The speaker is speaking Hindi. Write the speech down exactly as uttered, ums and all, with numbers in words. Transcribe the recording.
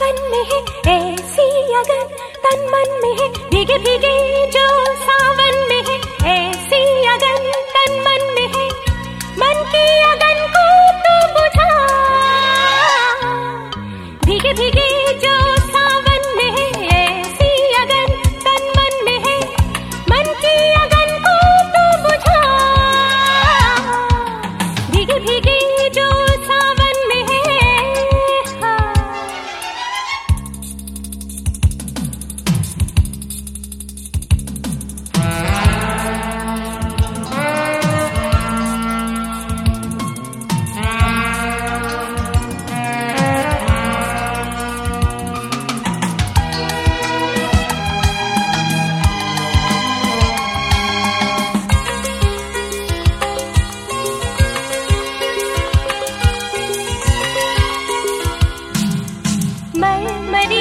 सावन में है ऐसी अगन, तन मन में है भीगे भीगे जो सावन में है ऐसी अगन, तन मन में है। मन की अगन को तू बुझा, भीगे भीगे जो सावन में है ऐसी अगन, तन मन में है। मन की अगन को तू बुझा, भीगे भीगे जो सावन में है। मैं मरी